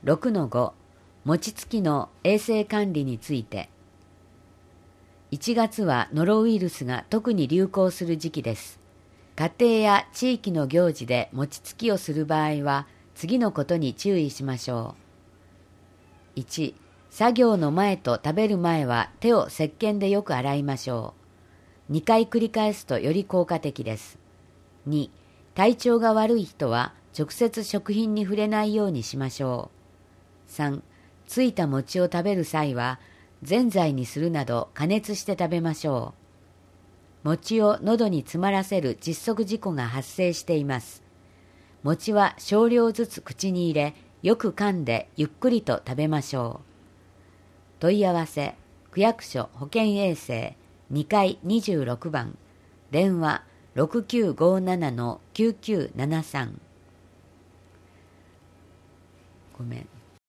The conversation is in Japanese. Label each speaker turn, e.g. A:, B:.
A: 6-5 餅つきの衛生管理について。1月はノロウイルスが特に流行する時期です。家庭や地域の行事で餅つきをする場合は次のことに注意しましょう。1、作業の前と食べる前は手を石鹸でよく洗いましょう。2回繰り返すとより効果的です。2、体調が悪い人は直接食品に触れないようにしましょう。3、ついた餅を食べる際はぜんざいにするなど加熱して食べましょう。餅を喉に詰まらせる窒息事故が発生しています。餅は少量ずつ口に入れ、よく噛んでゆっくりと食べましょう。問い合わせ、区役所保健衛生2階26番、電話 6957-9973。ごめん。